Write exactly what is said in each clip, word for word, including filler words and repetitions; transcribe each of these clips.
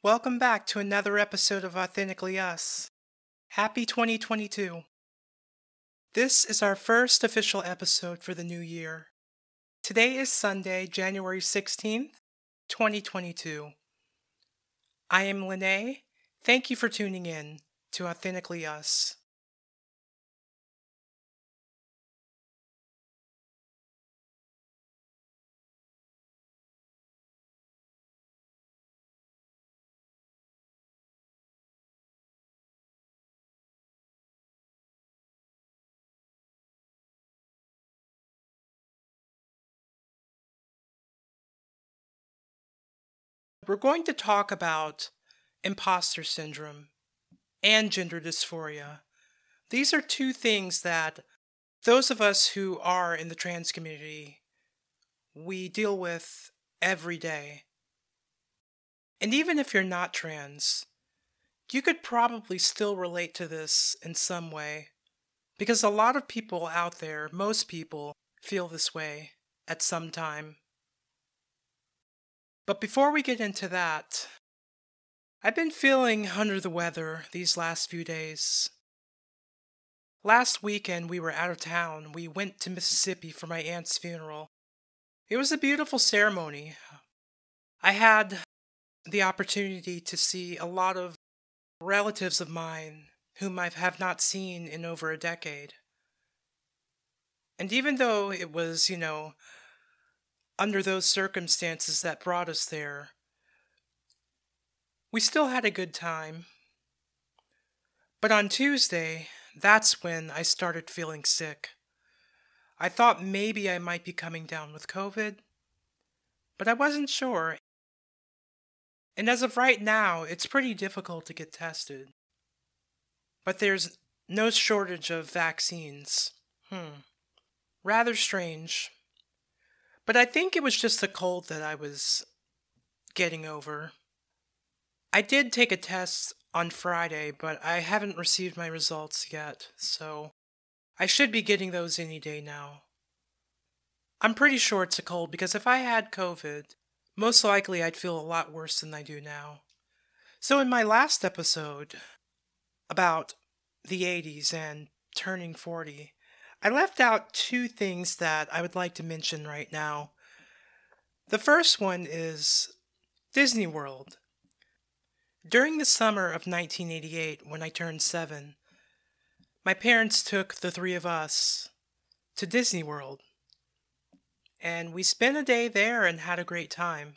Welcome back to another episode of Authentically Us. Happy twenty twenty-two. This is our first official episode for the new year. Today is Sunday, January sixteenth, twenty twenty-two. I am Lene. Thank you for tuning in to Authentically Us. We're going to talk about imposter syndrome and gender dysphoria. These are two things that those of us who are in the trans community, we deal with every day. And even if you're not trans, you could probably still relate to this in some way. Because a lot of people out there, most people, feel this way at some time. But before we get into that, I've been feeling under the weather these last few days. Last weekend we were out of town. We went to Mississippi for my aunt's funeral. It was a beautiful ceremony. I had the opportunity to see a lot of relatives of mine whom I have not seen in over a decade. And even though it was, you know, under those circumstances that brought us there, we still had a good time. But on Tuesday, that's when I started feeling sick. I thought maybe I might be coming down with COVID, but I wasn't sure. And as of right now, it's pretty difficult to get tested. But there's no shortage of vaccines. Hmm. Rather strange. But I think it was just the cold that I was getting over. I did take a test on Friday, but I haven't received my results yet, so I should be getting those any day now. I'm pretty sure it's a cold because if I had COVID, most likely I'd feel a lot worse than I do now. So in my last episode about the eighties and turning forty, I left out two things that I would like to mention right now. The first one is Disney World. During the summer of nineteen eighty-eight, when I turned seven, my parents took the three of us to Disney World. And we spent a day there and had a great time.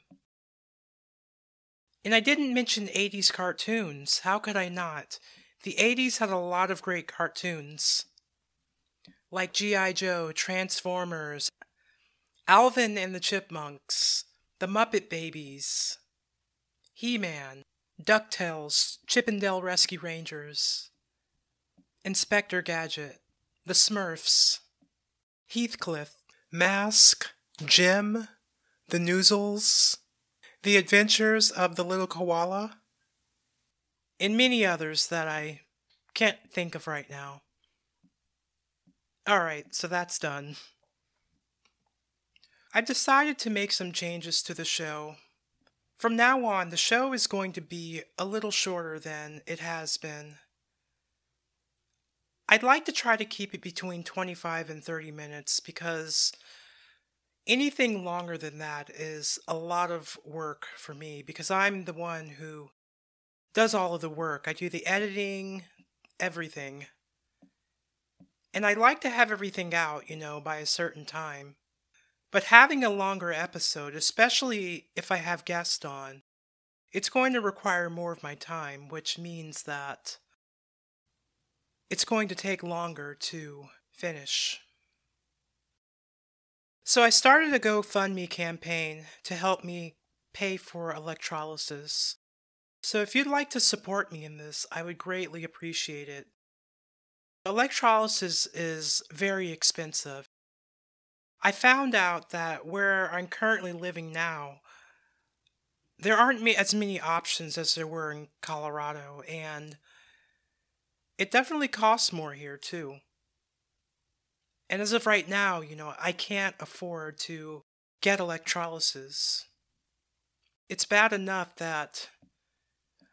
And I didn't mention eighties cartoons. How could I not? The eighties had a lot of great cartoons. Like G I. Joe, Transformers, Alvin and the Chipmunks, The Muppet Babies, He-Man, DuckTales, Chip 'n Dale Rescue Rangers, Inspector Gadget, The Smurfs, Heathcliff, Mask, Jim, The Noozles, The Adventures of the Little Koala, and many others that I can't think of right now. Alright, so that's done. I've decided to make some changes to the show. From now on, the show is going to be a little shorter than it has been. I'd like to try to keep it between twenty-five and thirty minutes because anything longer than that is a lot of work for me because I'm the one who does all of the work. I do the editing, everything. And I like to have everything out, you know, by a certain time. But having a longer episode, especially if I have guests on, it's going to require more of my time, which means that it's going to take longer to finish. So I started a GoFundMe campaign to help me pay for electrolysis. So if you'd like to support me in this, I would greatly appreciate it. Electrolysis is very expensive. I found out that where I'm currently living now, there aren't as many options as there were in Colorado, and it definitely costs more here too. And as of right now, you know, I can't afford to get electrolysis. It's bad enough that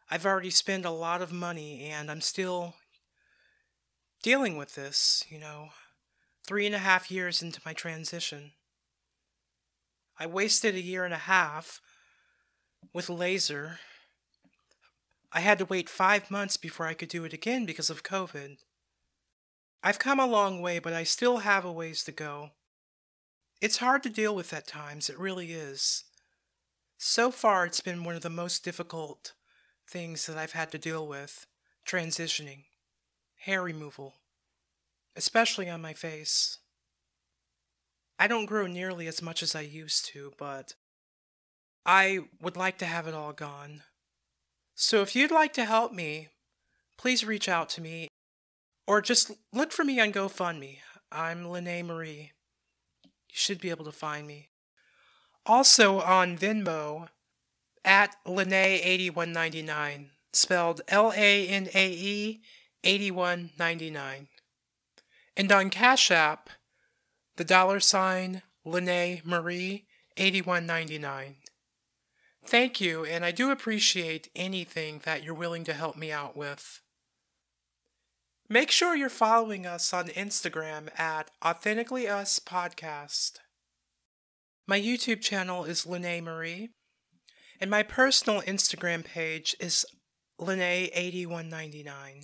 I've already spent a lot of money and I'm still dealing with this, you know, three and a half years into my transition. I wasted a year and a half with laser. I had to wait five months before I could do it again because of COVID. I've come a long way, but I still have a ways to go. It's hard to deal with at times, it really is. So far, it's been one of the most difficult things that I've had to deal with. Transitioning. Hair removal. Especially on my face. I don't grow nearly as much as I used to, but I would like to have it all gone. So if you'd like to help me, please reach out to me, or just look for me on GoFundMe. I'm Lene Marie. You should be able to find me. Also on Venmo, at Lene eighty-one ninety-nine, spelled L A N A E eighty-one ninety-nine. And on Cash App, the dollar sign Lene Marie eighty-one ninety-nine. Thank you, and I do appreciate anything that you're willing to help me out with. Make sure you're following us on Instagram at Authentically Us Podcast. My YouTube channel is Lene Marie, and my personal Instagram page is Lene eighty-one ninety-nine.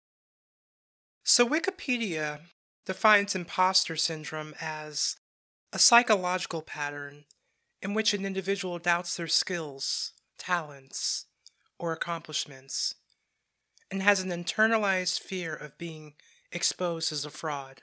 So Wikipedia defines imposter syndrome as a psychological pattern in which an individual doubts their skills, talents, or accomplishments, and has an internalized fear of being exposed as a fraud.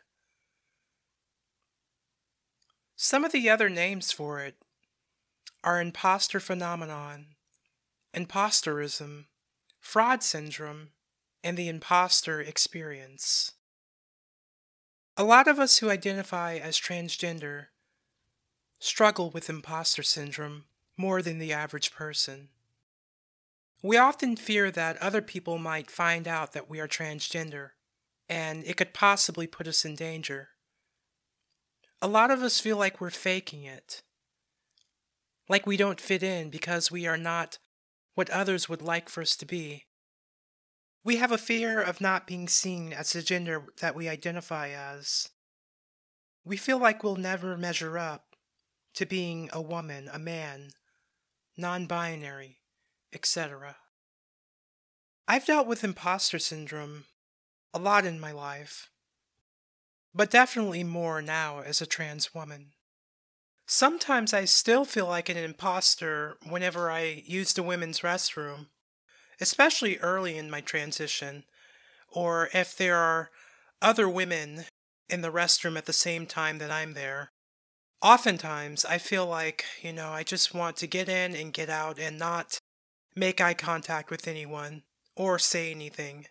Some of the other names for it are imposter phenomenon, imposterism, fraud syndrome, and the imposter experience. A lot of us who identify as transgender struggle with imposter syndrome more than the average person. We often fear that other people might find out that we are transgender, and it could possibly put us in danger. A lot of us feel like we're faking it, like we don't fit in because we are not what others would like for us to be. We have a fear of not being seen as the gender that we identify as. We feel like we'll never measure up to being a woman, a man, non-binary, et cetera. I've dealt with imposter syndrome a lot in my life, but definitely more now as a trans woman. Sometimes I still feel like an imposter whenever I use the women's restroom, especially early in my transition, or if there are other women in the restroom at the same time that I'm there. Oftentimes, I feel like, you know, I just want to get in and get out and not make eye contact with anyone or say anything.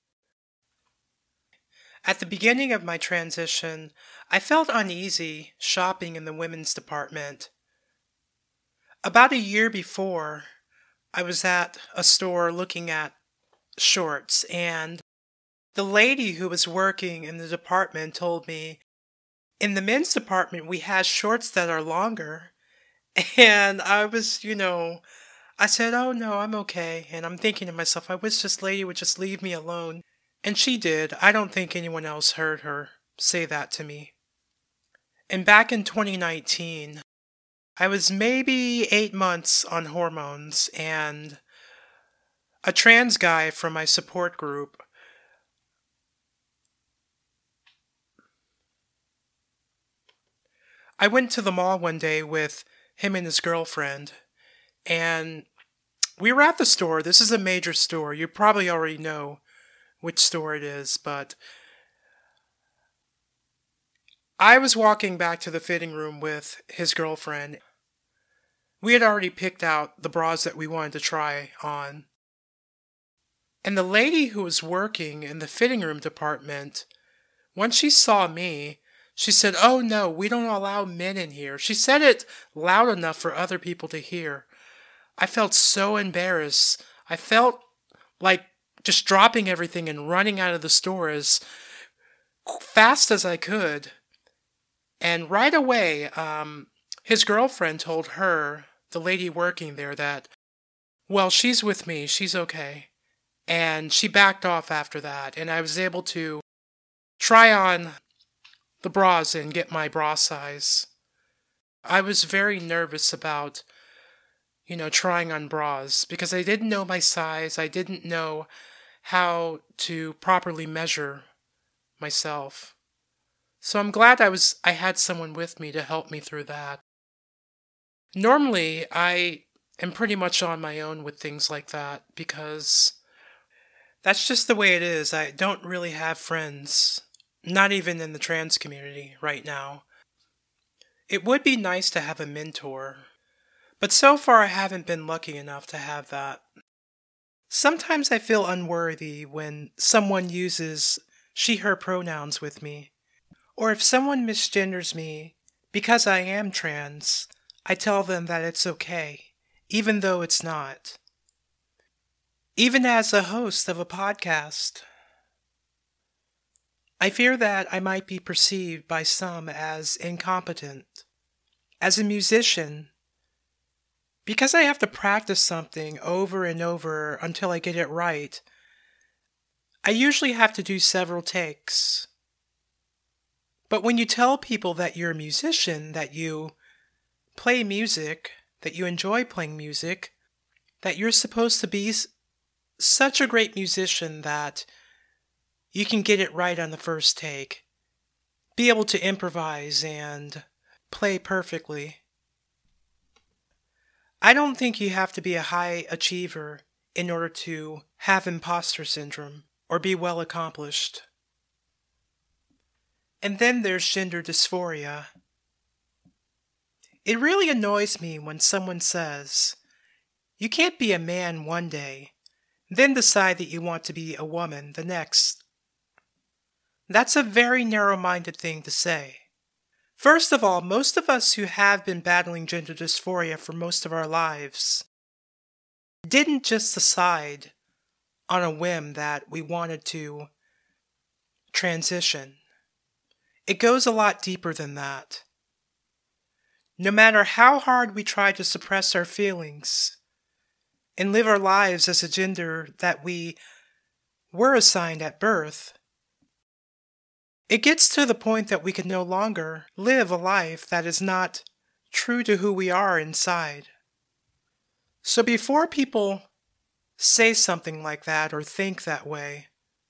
At the beginning of my transition, I felt uneasy shopping in the women's department. About a year before, I was at a store looking at shorts, and the lady who was working in the department told me, in the men's department, we have shorts that are longer. And I was, you know, I said, oh no, I'm okay. And I'm thinking to myself, I wish this lady would just leave me alone. And she did. I don't think anyone else heard her say that to me. And back in twenty nineteen, I was maybe eight months on hormones, and a trans guy from my support group I went to the mall one day with him and his girlfriend, and we were at the store. This is a major store. You probably already know which store it is, but I was walking back to the fitting room with his girlfriend. We had already picked out the bras that we wanted to try on. And the lady who was working in the fitting room department, once she saw me, she said, oh no, we don't allow men in here. She said it loud enough for other people to hear. I felt so embarrassed. I felt like just dropping everything and running out of the store as fast as I could. And right away, um, his girlfriend told her, the lady working there, that Well, she's with me. She's okay. And she backed off after that, and I was able to try on the bras and get my bra size. I was very nervous about, you know, trying on bras because I didn't know my size. I didn't know how to properly measure myself. So I'm glad I was I had someone with me to help me through that. Normally, I am pretty much on my own with things like that because that's just the way it is. I don't really have friends, not even in the trans community right now. It would be nice to have a mentor, but so far I haven't been lucky enough to have that. Sometimes I feel unworthy when someone uses she/her pronouns with me, or if someone misgenders me because I am trans, I tell them that it's okay, even though it's not. Even as a host of a podcast, I fear that I might be perceived by some as incompetent. As a musician, because I have to practice something over and over until I get it right, I usually have to do several takes. But when you tell people that you're a musician, that you play music, that you enjoy playing music, that you're supposed to be such a great musician that you can get it right on the first take, be able to improvise and play perfectly. I don't think you have to be a high achiever in order to have imposter syndrome or be well accomplished. And then there's gender dysphoria. It really annoys me when someone says, you can't be a man one day, then decide that you want to be a woman the next. That's a very narrow-minded thing to say. First of all, most of us who have been battling gender dysphoria for most of our lives didn't just decide on a whim that we wanted to transition. It goes a lot deeper than that. No matter how hard we try to suppress our feelings and live our lives as a gender that we were assigned at birth, it gets to the point that we can no longer live a life that is not true to who we are inside. So before people say something like that or think that way,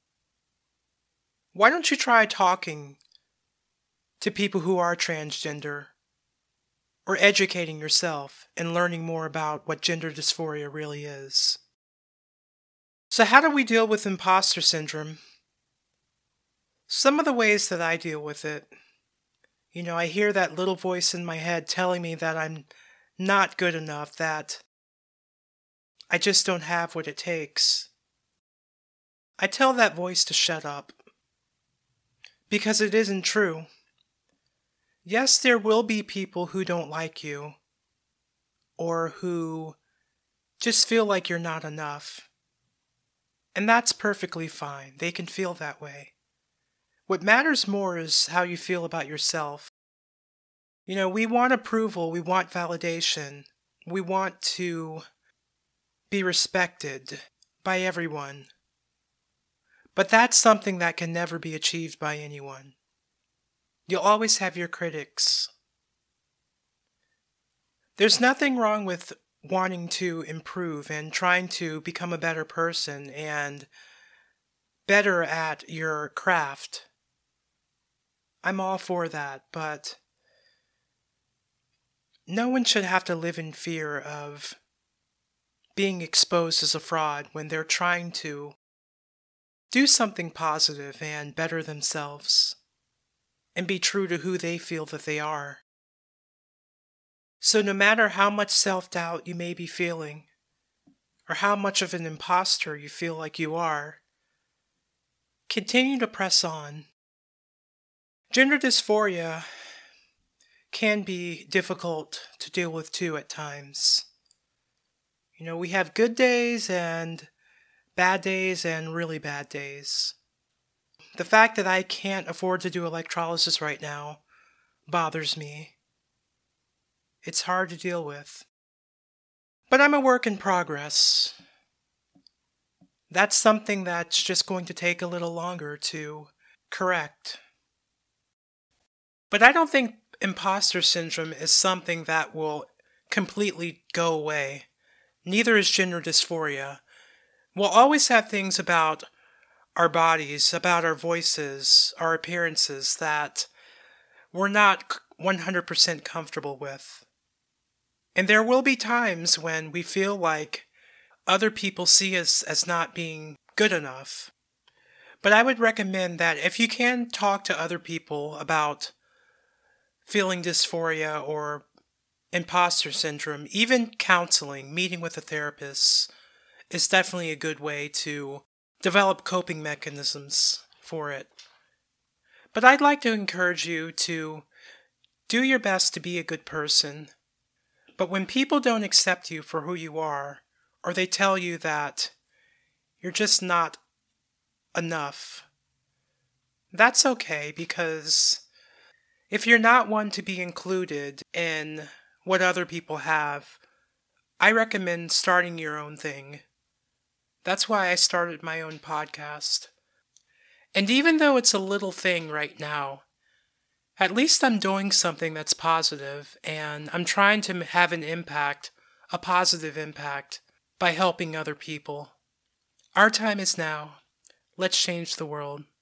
why don't you try talking to people who are transgender or educating yourself and learning more about what gender dysphoria really is? So how do we deal with imposter syndrome? Some of the ways that I deal with it, you know, I hear that little voice in my head telling me that I'm not good enough, that I just don't have what it takes. I tell that voice to shut up, because it isn't true. Yes, there will be people who don't like you, or who just feel like you're not enough. And that's perfectly fine. They can feel that way. What matters more is how you feel about yourself. You know, we want approval, we want validation, we want to be respected by everyone. But that's something that can never be achieved by anyone. You'll always have your critics. There's nothing wrong with wanting to improve and trying to become a better person and better at your craft. I'm all for that, but no one should have to live in fear of being exposed as a fraud when they're trying to do something positive and better themselves and be true to who they feel that they are. So no matter how much self-doubt you may be feeling, or how much of an imposter you feel like you are, continue to press on. Gender dysphoria can be difficult to deal with too at times. You know, we have good days and bad days and really bad days. The fact that I can't afford to do electrolysis right now bothers me. It's hard to deal with. But I'm a work in progress. That's something that's just going to take a little longer to correct. But I don't think imposter syndrome is something that will completely go away. Neither is gender dysphoria. We'll always have things about our bodies, about our voices, our appearances that we're not one hundred percent comfortable with. And there will be times when we feel like other people see us as not being good enough. But I would recommend that if you can talk to other people about feeling dysphoria or imposter syndrome, even counseling, meeting with a therapist is definitely a good way to develop coping mechanisms for it. But I'd like to encourage you to do your best to be a good person. But when people don't accept you for who you are, or they tell you that you're just not enough, that's okay, because if you're not one to be included in what other people have, I recommend starting your own thing. That's why I started my own podcast. And even though it's a little thing right now, at least I'm doing something that's positive, and I'm trying to have an impact, a positive impact, by helping other people. Our time is now. Let's change the world.